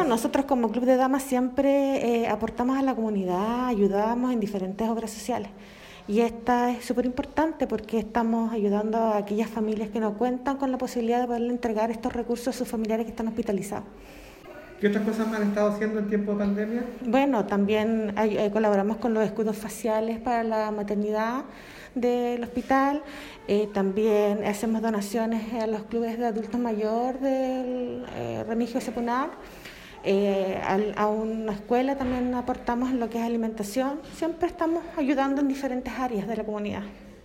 nosotros como Club de Damas siempre aportamos a la comunidad, ayudamos en diferentes obras sociales. Y esta es súper importante porque estamos ayudando a aquellas familias que no cuentan con la posibilidad de poderle entregar estos recursos a sus familiares que están hospitalizados. ¿Qué otras cosas han estado haciendo en tiempo de pandemia? Bueno, también colaboramos con los escudos faciales para la maternidad del hospital. También hacemos donaciones a los clubes de adultos mayores del Remigio Sepunar. A una escuela también aportamos en lo que es alimentación. Siempre estamos ayudando en diferentes áreas de la comunidad.